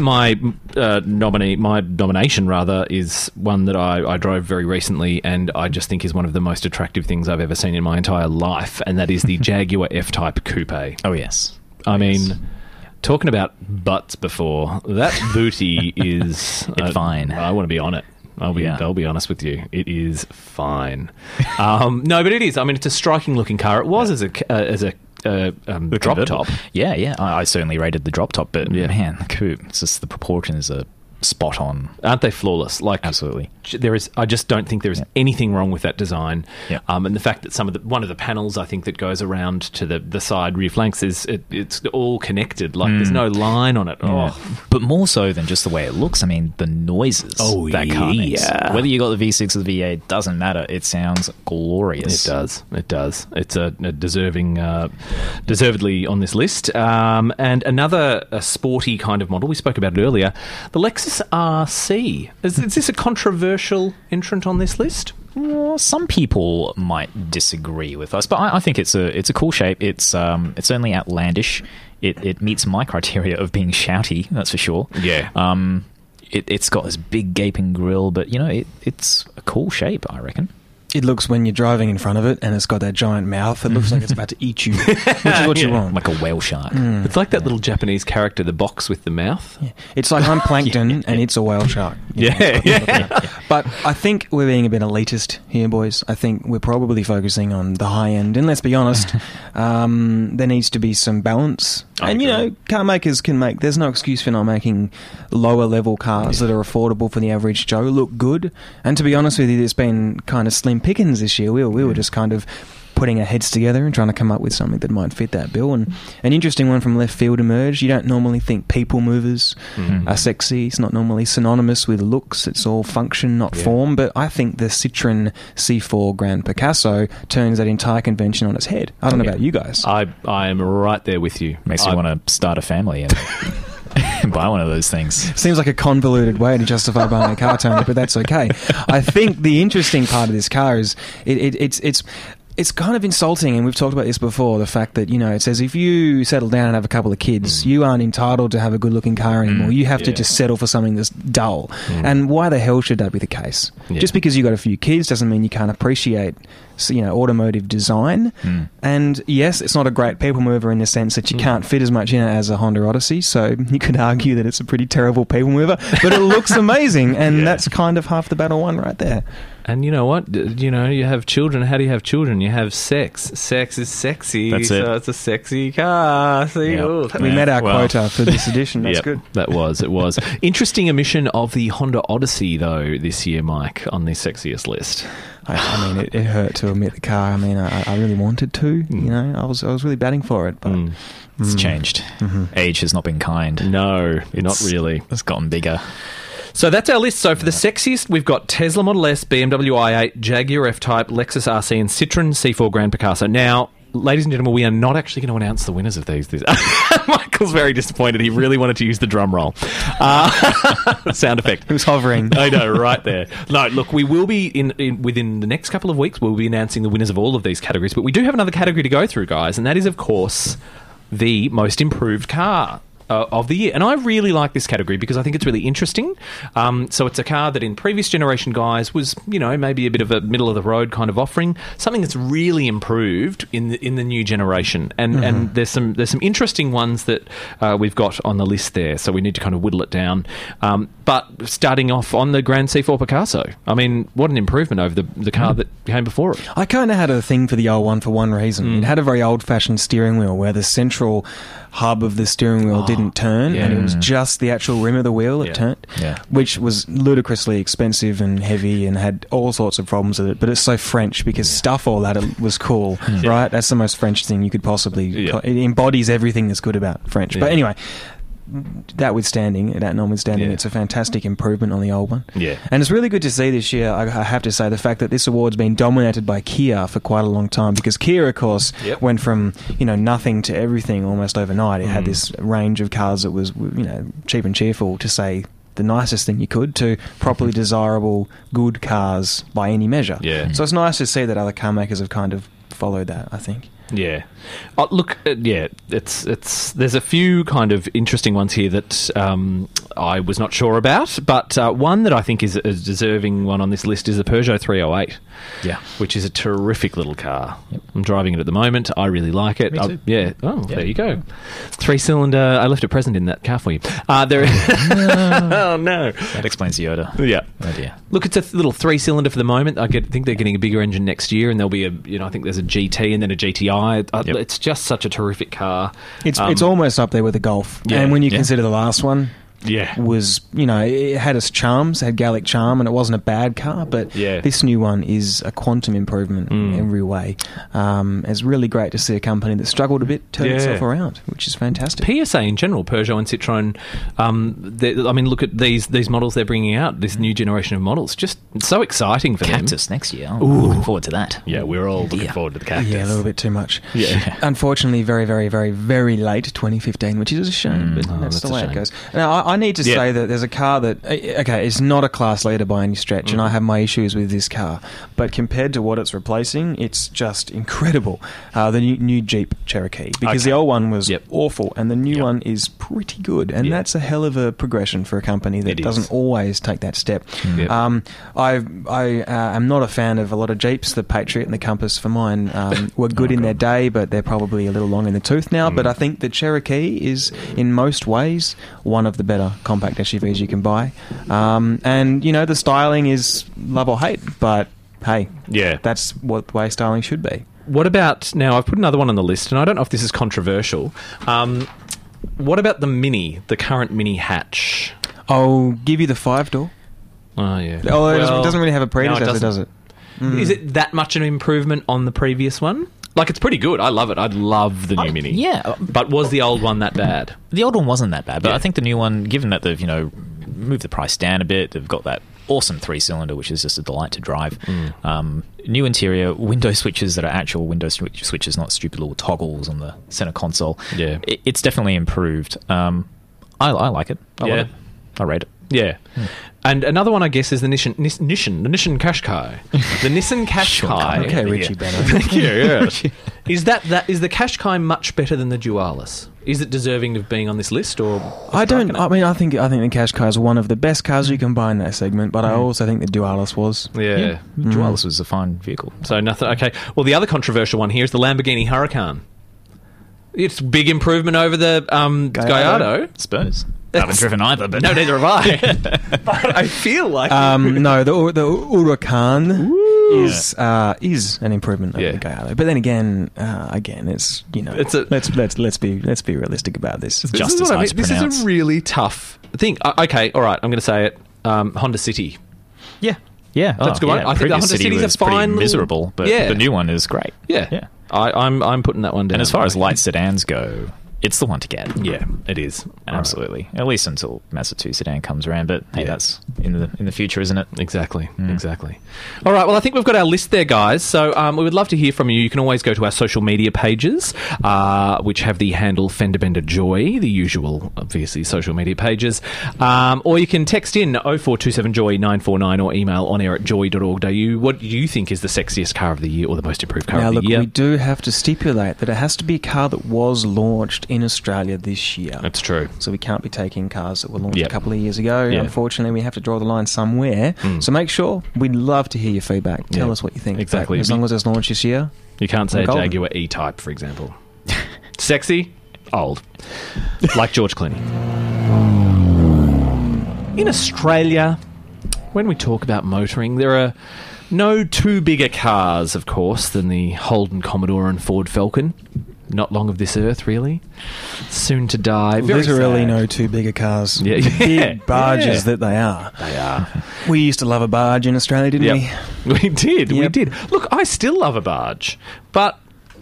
S3: nomination rather is one that I drove very recently, and I just think is one of the most attractive things I've ever seen in my entire life, and that is the Jaguar F-Type Coupe.
S5: Oh yes,
S3: I mean. Talking about butts before, that booty is
S5: fine.
S3: I want to be on it. I'll be honest with you. It is fine. No, but it is. I mean, it's a striking looking car. It was as a drop top.
S5: Yeah. I certainly rated the drop top, but man, the coupe. It's just the proportions are spot on.
S3: Aren't they flawless? Like,
S5: absolutely.
S3: I just don't think there is anything wrong with that design. And the fact that one of the panels, I think, that goes around to the side rear flanks it's all connected. Like there's no line on it.
S5: But more so than just the way it looks, I mean the noises that car makes. Whether you got the V6 or the V8 doesn't matter. It sounds glorious.
S3: It does. It's a deservedly on this list. And another sporty kind of model, we spoke about it earlier, the Lexus RC. Is this a controversial entrant on this list?
S5: Well, some people might disagree with us, but I think it's a cool shape. It's certainly outlandish. It meets my criteria of being shouty, that's for sure.
S3: Yeah.
S5: It's got this big gaping grille, but it's a cool shape, I reckon.
S4: It looks, when you're driving in front of it and it's got that giant mouth, it looks like it's about to eat you, which is what you want.
S5: Like a whale shark.
S3: It's like that little Japanese character, the box with the mouth.
S4: Yeah. It's like I'm plankton and it's a whale shark. But I think we're being a bit elitist here, boys. I think we're probably focusing on the high end. And let's be honest, there needs to be some balance. Car makers can make... There's no excuse for not making lower level cars that are affordable for the average Joe look good. And to be honest with you, it's been kind of slim pickings this year. We were just kind of putting our heads together and trying to come up with something that might fit that bill. And an interesting one from left field emerged. You don't normally think people movers are sexy. It's not normally synonymous with looks. It's all function, not form. But I think the Citroen C4 Grand Picasso turns that entire convention on its head. I don't know about you guys.
S3: I am right there with you.
S5: Makes you want to start a family and buy one of those things.
S4: Seems like a convoluted way to justify buying a car, Tony, but that's okay. I think the interesting part of this car is it's kind of insulting, and we've talked about this before, the fact that, it says if you settle down and have a couple of kids, you aren't entitled to have a good-looking car anymore. You have to just settle for something that's dull. And why the hell should that be the case? Just because you've got a few kids doesn't mean you can't appreciate automotive design. And yes, it's not a great people mover in the sense that you can't fit as much in it as a Honda Odyssey, so you could argue that it's a pretty terrible people mover, but it looks amazing, and that's kind of half the battle won right there.
S3: And you know what? You know, you have children. How do you have children? You have sex. Sex is sexy.
S5: That's it.
S3: So it's a sexy car. See,
S5: Yep.
S4: We met our quota for this edition. That's good.
S3: It was. Interesting omission of the Honda Odyssey, though, this year, Mike, on the sexiest list.
S4: I mean, it hurt to admit the car. I mean, I really wanted to. You know, I was really batting for it, but
S5: it's changed. Age has not been kind.
S3: No, not really.
S5: It's gotten bigger.
S3: So that's our list. So for the sexiest, we've got Tesla Model S, BMW i8, Jaguar F-Type, Lexus RC, and Citroen C4 Grand Picasso. Now, ladies and gentlemen, we are not actually going to announce the winners of these. Michael's very disappointed. He really wanted to use the drum roll. Sound effect.
S4: He was hovering.
S3: I know, right there. No, look, we will be within the next couple of weeks, we'll be announcing the winners of all of these categories. But we do have another category to go through, guys, and that is, of course, the most improved car of the year. And I really like this category because I think it's really interesting. So it's a car that in previous generation guys was, you know, maybe a bit of a middle of the road kind of offering, something that's really improved in the new generation. And there's some interesting ones that we've got on the list there. So we need to kind of whittle it down. But starting off on the Grand C4 Picasso, I mean, what an improvement over the car that came before it.
S4: I kind of had a thing for the old one for one reason. It had a very old-fashioned steering wheel where the central hub of the steering wheel didn't turn, and it was just the actual rim of the wheel that turned, which was ludicrously expensive and heavy and had all sorts of problems with it. But it's so French because stuff all that was cool, right? That's the most French thing you could possibly... It embodies everything that's good about French. But anyway... that notwithstanding, it's a fantastic improvement on the old one.
S3: Yeah.
S4: And it's really good to see this year, I have to say, the fact that this award's been dominated by Kia for quite a long time, because Kia, of course, went from, you know, nothing to everything almost overnight. It had this range of cars that was, you know, cheap and cheerful, to say the nicest thing you could, to properly desirable, good cars by any measure.
S3: Yeah.
S4: So it's nice to see that other car makers have kind of followed that, I think.
S3: Yeah. Look, it's there's a few kind of interesting ones here that I was not sure about, but one that I think is a deserving one on this list is the Peugeot 308.
S5: Yeah.
S3: Which is a terrific little car. Yep. I'm driving it at the moment. I really like it.
S5: Me too.
S3: There you go. 3-cylinder. I left a present in that car for you. Oh, no.
S5: That explains the odor.
S3: Yeah.
S5: Oh, dear.
S3: Look, it's a little 3-cylinder for the moment. I think they're getting a bigger engine next year, and there'll be I think there's a GT and then a GTI. It's just such a terrific car.
S4: It's almost up there with the Golf.
S3: Yeah,
S4: and when you consider the last one, was, you know, it had its charms, had Gallic charm, and it wasn't a bad car, but this new one is a quantum improvement in every way. It's really great to see a company that struggled a bit turn itself around, which is fantastic.
S3: PSA in general, Peugeot and Citroen, I mean, look at these models they're bringing out, this new generation of models, just so exciting for
S5: Cactus next year. Looking forward to that.
S3: Yeah, we're all looking forward to the Cactus.
S4: Yeah, a little bit too much.
S3: Yeah.
S4: Unfortunately, very, very, very, very late 2015, which is a shame, but that's the way it goes. Now, I need to say that there's a car that, it's not a class leader by any stretch, and I have my issues with this car, but compared to what it's replacing, it's just incredible. The new Jeep Cherokee, because the old one was awful, and the new one is pretty good, and that's a hell of a progression for a company that doesn't always take that step. I am not a fan of a lot of Jeeps. The Patriot and the Compass for mine were good in their day, but they're probably a little long in the tooth now. But I think the Cherokee is, in most ways, one of the better compact SUVs you can buy. And, you know, the styling is love or hate, but hey, that's what the way styling should be.
S3: What about, now I've put another one on the list, and I don't know if this is controversial. What about the Mini, the current Mini hatch?
S4: I'll give you the 5-door.
S3: Oh, yeah.
S4: Oh, it doesn't really have a predecessor, does it?
S3: Is it that much an improvement on the previous one? Like, it's pretty good. I love it. I'd love the new Mini.
S5: Yeah.
S3: But was the old one that bad?
S5: The old one wasn't that bad, but I think the new one, given that they've, you know, moved the price down a bit, they've got that awesome 3-cylinder, which is just a delight to drive. New interior, window switches that are actual window switches, not stupid little toggles on the center console. Yeah. It's definitely improved. I like it. I love it. I rate it.
S3: Yeah. And another one, I guess, is the Nissan Qashqai. The Nissan Qashqai.
S4: Okay, Richie Bennett.
S3: Thank you. Yeah. Is the Qashqai much better than the Dualis? Is it deserving of being on this list, or?
S4: I think the Qashqai is one of the best cars you can buy in that segment, but I also think the Dualis was.
S5: Yeah. Dualis was a fine vehicle.
S3: So nothing. Okay. Well, the other controversial one here is the Lamborghini Huracan. It's a big improvement over the Gallardo.
S5: Spurs. I haven't driven either, but
S3: no, neither have I. But I feel like
S4: no, the Huracan is an improvement over the Gallardo. But then again, it's let's be realistic about this.
S5: It's just as hard to pronounce.
S3: This is a really tough thing. Okay, all right, I'm going to say it. Honda City.
S5: Yeah,
S3: that's good. I think the Honda City is fine.
S5: Miserable, but the new one is great.
S3: Yeah. I'm putting that one down.
S5: And as far as light sedans go, it's the one to get.
S3: Yeah, it is.
S5: Absolutely. Right. At least until Mazda 2 sedan comes around. But hey, that's in the future, isn't it?
S3: Exactly. Exactly. All right. Well, I think we've got our list there, guys. So we would love to hear from you. You can always go to our social media pages, which have the handle Fender Bender Joy, the usual, obviously, social media pages. Or you can text in 0427 Joy 949 or email onair@joy.org.au. What do you think is the sexiest car of the year or the most improved car of the year?
S4: We do have to stipulate that it has to be a car that was launched in Australia this year.
S3: That's true.
S4: So we can't be taking cars that were launched a couple of years ago. Unfortunately, we have to draw the line somewhere. So make sure, we'd love to hear your feedback. Tell us what you think.
S3: Exactly.
S4: As long as it's launched this year.
S3: You can't say a Jaguar E-Type, for example. Sexy, old. Like George Clooney. In Australia, when we talk about motoring, there are no two bigger cars, of course, than the Holden Commodore and Ford Falcon. Not long of this earth, really. Soon to die.
S4: Literally no two bigger cars. Big barges that they are.
S3: They are.
S4: We used to love a barge in Australia, didn't we?
S3: We did. We did. Look, I still love a barge. But,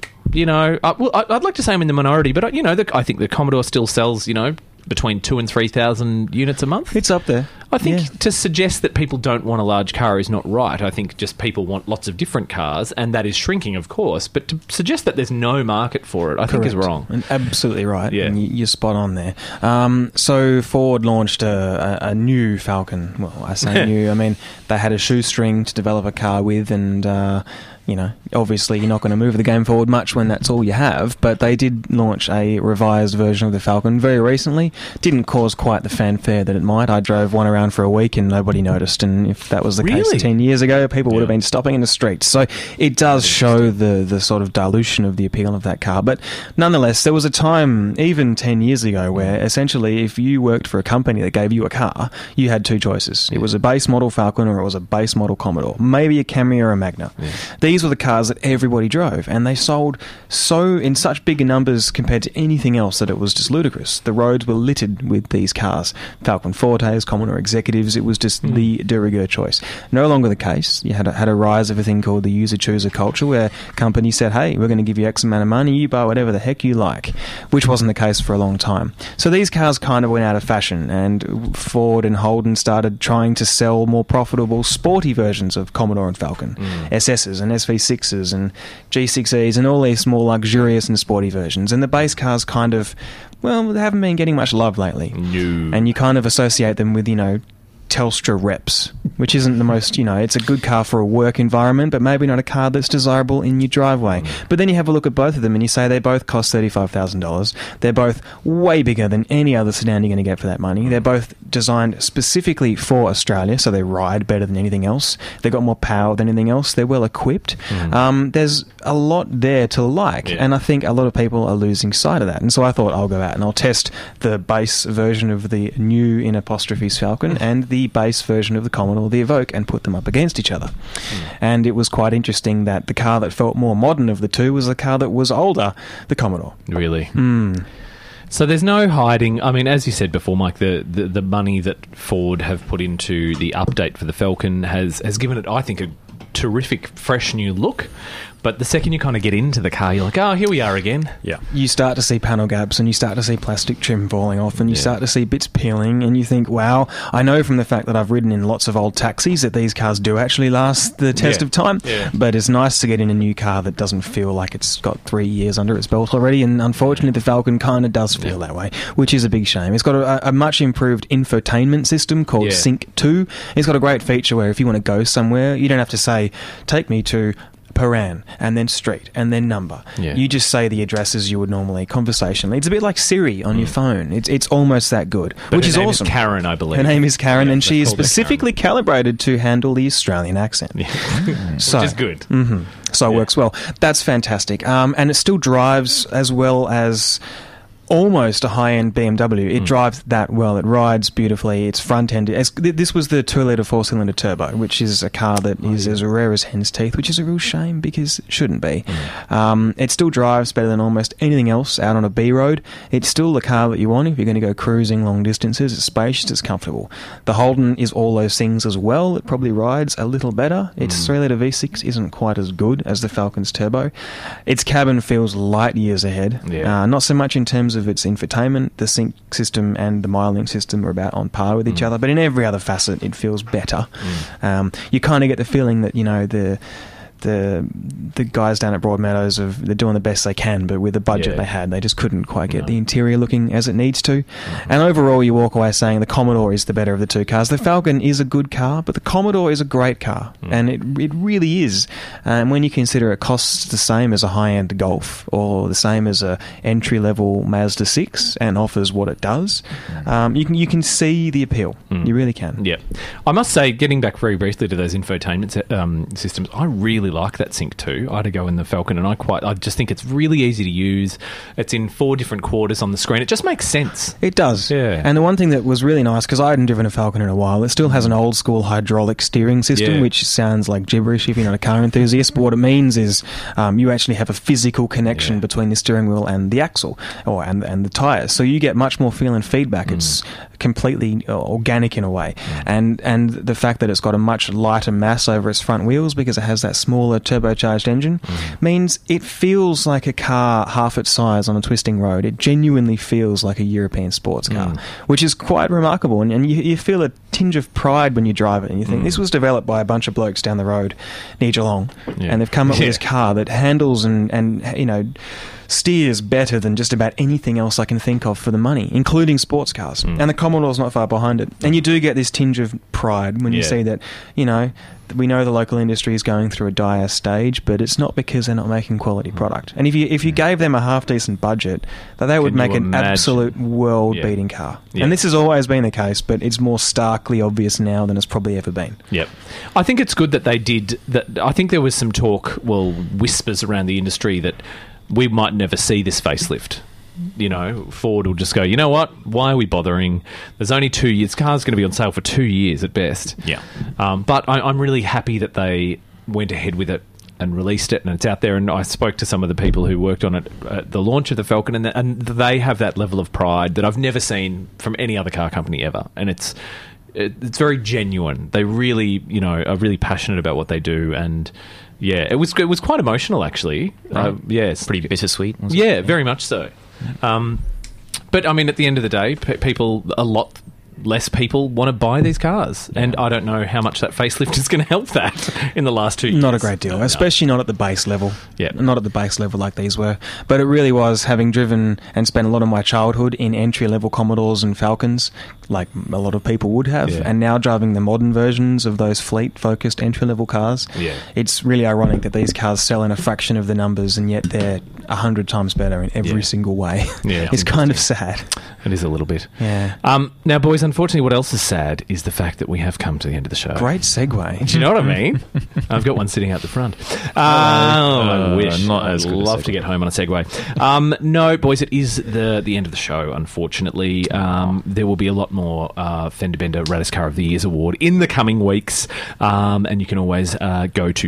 S3: I'd like to say I'm in the minority, but, I think the Commodore still sells, between 2,000 and 3,000 units a month.
S4: It's up there.
S3: I think to suggest that people don't want a large car is not right. I think just people want lots of different cars, and that is shrinking, of course. But to suggest that there's no market for it, I think is wrong.
S4: And absolutely right. Yeah. And you're spot on there. So Ford launched a new Falcon. Well, I say new. I mean, they had a shoestring to develop a car with, and obviously you're not going to move the game forward much when that's all you have, but they did launch a revised version of the Falcon very recently. Didn't cause quite the fanfare that it might. I drove one around for a week and nobody noticed, and if that was the case 10 years ago, people would have been stopping in the streets. So it does show the sort of dilution of the appeal of that car. But nonetheless, there was a time, even 10 years ago, where essentially if you worked for a company that gave you a car, you had two choices. It was a base model Falcon or it was a base model Commodore. Maybe a Camry or a Magna. These were the cars that everybody drove, and they sold in such bigger numbers compared to anything else that it was just ludicrous. The roads were littered with these cars. Falcon Fortes, Commodore Executives, it was just the de rigueur choice. No longer the case. You had a rise of a thing called the user-chooser culture, where companies said, hey, we're going to give you X amount of money, you buy whatever the heck you like, which wasn't the case for a long time. So these cars kind of went out of fashion, and Ford and Holden started trying to sell more profitable, sporty versions of Commodore and Falcon, SSs and SV6s and G6Es and all these more luxurious and sporty versions. And the base cars kind of, they haven't been getting much love lately.
S3: No.
S4: And you kind of associate them with, Telstra Reps, which isn't the most, it's a good car for a work environment, but maybe not a car that's desirable in your driveway. But then you have a look at both of them and you say they both cost $35,000. They're both way bigger than any other sedan you're going to get for that money. They're both designed specifically for Australia, so they ride better than anything else. They've got more power than anything else. They're well equipped. There's a lot there to like, and I think a lot of people are losing sight of that. And so I thought I'll go out and I'll test the base version of the new in apostrophes Falcon and the base version of the Commodore, the Evoque, and put them up against each other. And it was quite interesting that the car that felt more modern of the two was the car that was older, the Commodore.
S3: Really? So there's no hiding. I mean, as you said before, Mike, the money that Ford have put into the update for the Falcon has given it, I think, a terrific, fresh new look. But the second you kind of get into the car, you're like, oh, here we are again.
S4: Yeah. You start to see panel gaps and you start to see plastic trim falling off and you start to see bits peeling and you think, wow, I know from the fact that I've ridden in lots of old taxis that these cars do actually last the test of time. Yeah. But it's nice to get in a new car that doesn't feel like it's got 3 years under its belt already. And unfortunately, the Falcon kind of does feel that way, which is a big shame. It's got a much improved infotainment system called Sync 2. It's got a great feature where if you want to go somewhere, you don't have to say, take me to Paran, and then street, and then number. You just say the addresses you would normally conversationally. It's a bit like Siri on your phone. It's almost that good,
S3: but
S4: which is awesome.
S3: Her name is Karen, I believe.
S4: Her name is Karen, and she is specifically calibrated to handle the Australian accent.
S3: So, which is good.
S4: So it works well. That's fantastic. And it still drives as well as almost a high-end BMW. It drives that well. It rides beautifully. It's front-ended. This was the 2-litre 4-cylinder turbo, which is a car that is as rare as hen's teeth, which is a real shame because it shouldn't be. It still drives better than almost anything else out on a B road. It's still the car that you want if you're going to go cruising long distances. It's spacious, it's comfortable. The Holden is all those things as well. It probably rides a little better. Its 3-litre V6 isn't quite as good as the Falcon's turbo. Its cabin feels light years ahead. Not so much in terms of its infotainment. The sync system and the MyLink system are about on par with each other, but in every other facet it feels better. You kind of get the feeling that, you know, the guys down at Broadmeadows they're doing the best they can, but with the budget they had, they just couldn't quite get the interior looking as it needs to. And overall, you walk away saying the Commodore is the better of the two cars. The Falcon is a good car, but the Commodore is a great car, and it really is. And when you consider it costs the same as a high-end Golf or the same as a entry-level Mazda 6 and offers what it does, you can see the appeal. You really can.
S3: Yeah, I must say, getting back very briefly to those infotainment systems, I really like that Sync 2. I had to go in the Falcon, and I just think it's really easy to use. It's in 4 different quarters on the screen. It just makes sense.
S4: It does.
S3: Yeah.
S4: And the one thing that was really nice, because I hadn't driven a Falcon in a while, it still has an old school hydraulic steering system, which sounds like gibberish if you're not a car enthusiast, but what it means is you actually have a physical connection between the steering wheel and the axle and the tyres. So you get much more feel and feedback. It's completely organic in a way. And the fact that it's got a much lighter mass over its front wheels because it has that smaller turbocharged engine means it feels like a car half its size on a twisting road. It genuinely feels like a European sports car, which is quite remarkable. And you feel a tinge of pride when you drive it, and you think this was developed by a bunch of blokes down the road near Geelong, and they've come up with this car that handles and you know, steers better than just about anything else I can think of for the money, including sports cars. And the Commodore's not far behind it. And you do get this tinge of pride when you see that, you know, we know the local industry is going through a dire stage, but it's not because they're not making quality product. And if you gave them a half-decent budget, that they would make an absolute world-beating car. And this has always been the case, but it's more starkly obvious now than it's probably ever been.
S3: Yep. I think it's good that they did that. I think there was some talk, whispers around the industry that we might never see this facelift. You know, Ford will just go, you know what? Why are we bothering? There's only 2 years. This car's going to be on sale for 2 years at best.
S5: Yeah.
S3: But I'm really happy that they went ahead with it and released it, and it's out there. And I spoke to some of the people who worked on it at the launch of the Falcon, and they have that level of pride that I've never seen from any other car company ever. And it's very genuine. They really, you know, are really passionate about what they do, and yeah, it was quite emotional actually.
S5: Right.
S3: Yes,
S5: pretty bittersweet. Wasn't
S3: it?
S5: Yeah,
S3: very much so. But I mean, at the end of the day, a lot less people want to buy these cars, and I don't know how much that facelift is going to help that in the last 2 years.
S4: Not a great deal, especially not at the base level.
S3: Yeah,
S4: not at the base level like these were. But it really was, having driven and spent a lot of my childhood in entry-level Commodores and Falcons, like a lot of people would have, and now driving the modern versions of those fleet-focused entry-level cars.
S3: Yeah,
S4: it's really ironic that these cars sell in a fraction of the numbers, and yet they're 100 times better in every single way.
S3: Yeah,
S4: it's kind of sad.
S3: It is a little bit.
S4: Yeah.
S3: Now, boys, unfortunately, what else is sad is the fact that we have come to the end of the show.
S4: Great segue.
S3: Do you know what I mean? I've got one sitting out the front. I wish. I'd love to get home on a segue. No, boys, it is the end of the show, unfortunately. There will be a lot more Fender Bender Raddest Car of the Year's award in the coming weeks. And you can always go to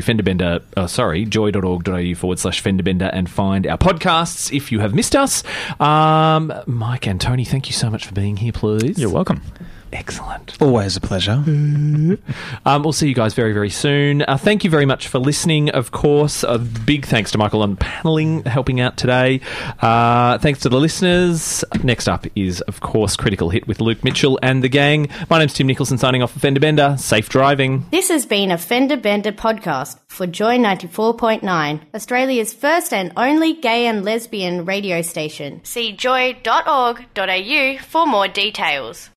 S3: joy.org.au/Fenderbender and find our podcasts if you have missed us. Mike and Tony, thank you so much for being here, please.
S5: You're welcome.
S3: Excellent.
S4: Always a pleasure.
S3: We'll see you guys very, very soon. Thank you very much for listening, of course. A big thanks to Michael on paneling, helping out today. Thanks to the listeners. Next up is, of course, Critical Hit with Luke Mitchell and the gang. My name's Tim Nicholson, signing off for Fender Bender. Safe driving.
S6: This has been a Fender Bender podcast for Joy 94.9, Australia's first and only gay and lesbian radio station. See joy.org.au for more details.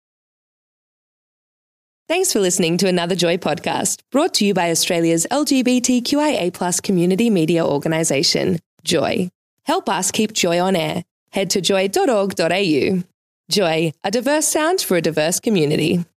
S1: Thanks for listening to another Joy podcast, brought to you by Australia's LGBTQIA+ community media organisation, Joy. Help us keep Joy on air. Head to joy.org.au. Joy, a diverse sound for a diverse community.